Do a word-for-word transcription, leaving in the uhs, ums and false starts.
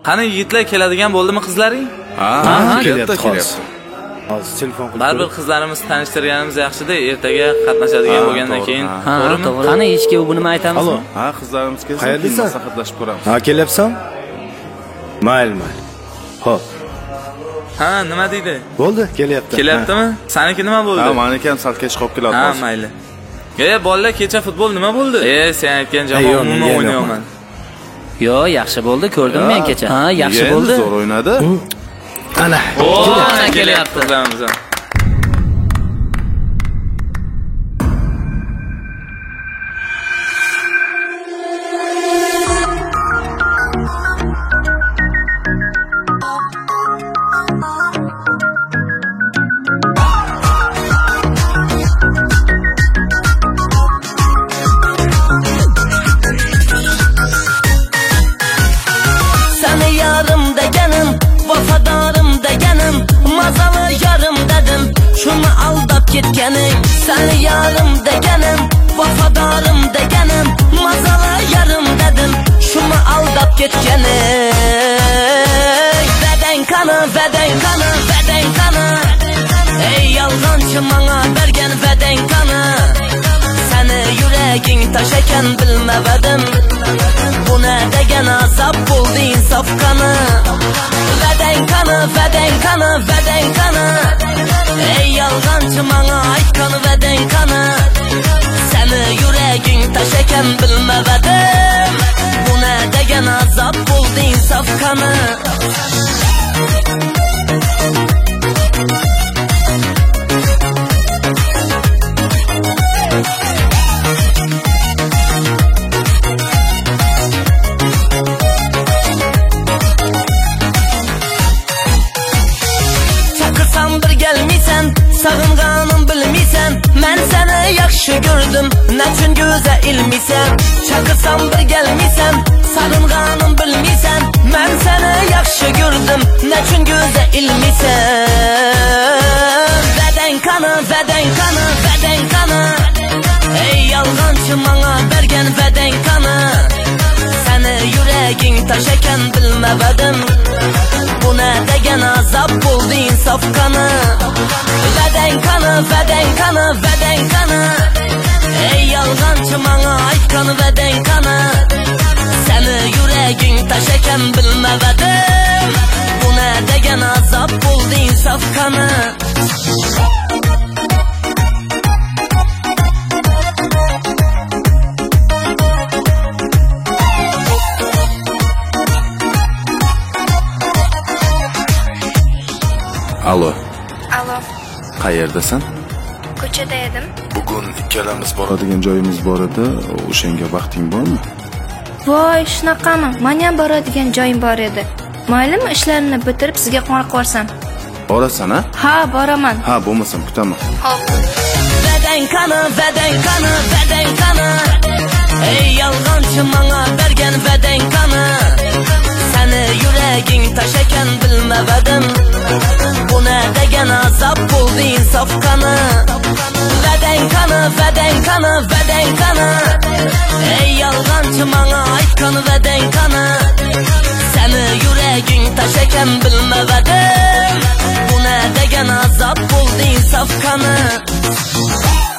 Qani yigitlar keladigan bo'ldimi qizlaring? Ha, kelyapti, kelyapti. Hozir telefon qilib. Baribir qizlarimiz tanishtirganimiz yaxshi-da, ertaga qatnashadigan bo'lgandan keyin. To'g'rimi? Qani hechga bu nima aytamiz? Alo. Ha, qizlarimiz kelsa, Qayerdasan? maslahatlashib ko'ramiz. Ha, kelyapsan? Mayli, mayli. Xo'p. Ha, nima deydi? Bo'ldi, kelyapti. Kelyaptimi? Saniki nima bo'ldi? Ha, meniki ham sal kech qolib keladi. Ha, mayli. Ey, bolalar, kecha futbol nima bo'ldi? E, sen aytgan jamoa umuman o'ynayapman. Yo, yaxshi bo'ldi, ko'rdim men kecha. Ha, yaxshi bo'ldi. Zo'r o'ynadi. Ana. O, ana kelyapti qizlarimiz. Şunu aldap ketkenim, seni yarım degenim, vafadarım degenim, mazalı yarım dedim. Şunu aldap ketkenim. Veden kanı, veden kanı, veden kanı. Ey yalgancı bana bergen veden kanı. Seni yüreğin taşıken bilmevedim. Bu ne degen azap buldu insaf kanı. Veden kanı, veden kanı, veden kanı. Ey yalgancı bana aytkanı veden kanı. Seni yüreğin taşıken bilmevedim. Bu ne degen azap buldu insaf kanı. Sağınğanım bilmisen, mən səni yaxşı gördüm, nəçün gözə ilmisen. Çakırsam bir gelmisen, sağınğanım bilmisen, mən səni yaxşı gördüm, nəçün gözə ilmisen. Veden kanı, veden kanı, veden kanı. Ey yalgancı bana bergen veden kanı. Səni yüreğin taşıken bilmevedim. Bu ne degen azap buldu insaf kanı. Veden kanı, veden kanı, veden kanı. Ey yalgancı bana aytkanı veden kanı. Seni yüreğin taşıken bilmevedim. Bu ne degen azap buldu insaf kanı. Alo. Alo. Qayerdasan? Ko'chada edim. Bugun ikkalamiz boradigan joyimiz bor edi. O'shanga vaqting bormi? Voy, shunaqami? Men ham boradigan joyim bor edi. Maylimi, ishlarimni bitirib sizga qo'ng'iroq qilarsam? Borasan, ha? Ha, boraman. Ha, bo'lmasam kutaman. Xo'p. Veden kanı, veden kanı, veden kanı. Ey yalgancı bana bergen veden kanı. Seni yüreğin taşıken bilmevedim. Bu ne degen azap buldu insaf kanı. Veden kanı, veden kanı, veden kanı. Ey yalgancı bana aytkanı veden kanı. Seni yüreğin taşıken bilmevedim. Bu ne degen azap buldu insaf kanı.